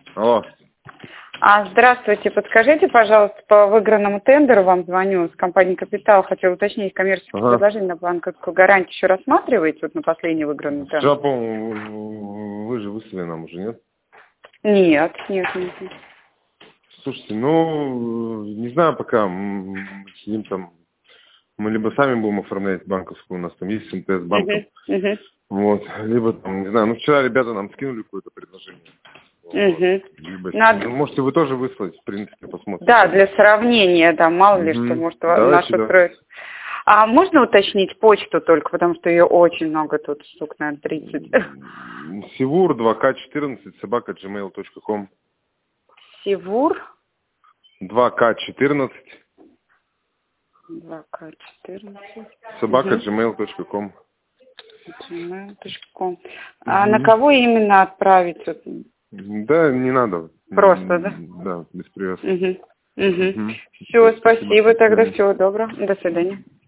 Алло. Здравствуйте, подскажите, пожалуйста, по выигранному тендеру вам звоню с компании «Капитал». Хотел уточнить коммерческие предложения на банковскую гарантию. Еще рассматриваете вот на последний выигранный тендер? Вчера, по-моему, вы же выслали нам уже, нет? Нет. Слушайте, не знаю пока. Мы сидим там. Мы либо сами будем оформлять банковскую, у нас там есть МТС банком. Вот. Либо там, не знаю, вчера ребята нам скинули какое-то предложение. Можете вы тоже выслать, в принципе, посмотрим. Да, для сравнения, да, мало ли что, может, наш устроит. А можно уточнить почту только, потому что ее очень много тут, штук, наверное, 30. Сивур 2К14 @gmail.com. Сивур 2К14 @gmail.com. gmail.com. А на кого именно отправить? Да, не надо. Просто, да? Да, без привязки. Все, спасибо тогда, всего доброго. До свидания.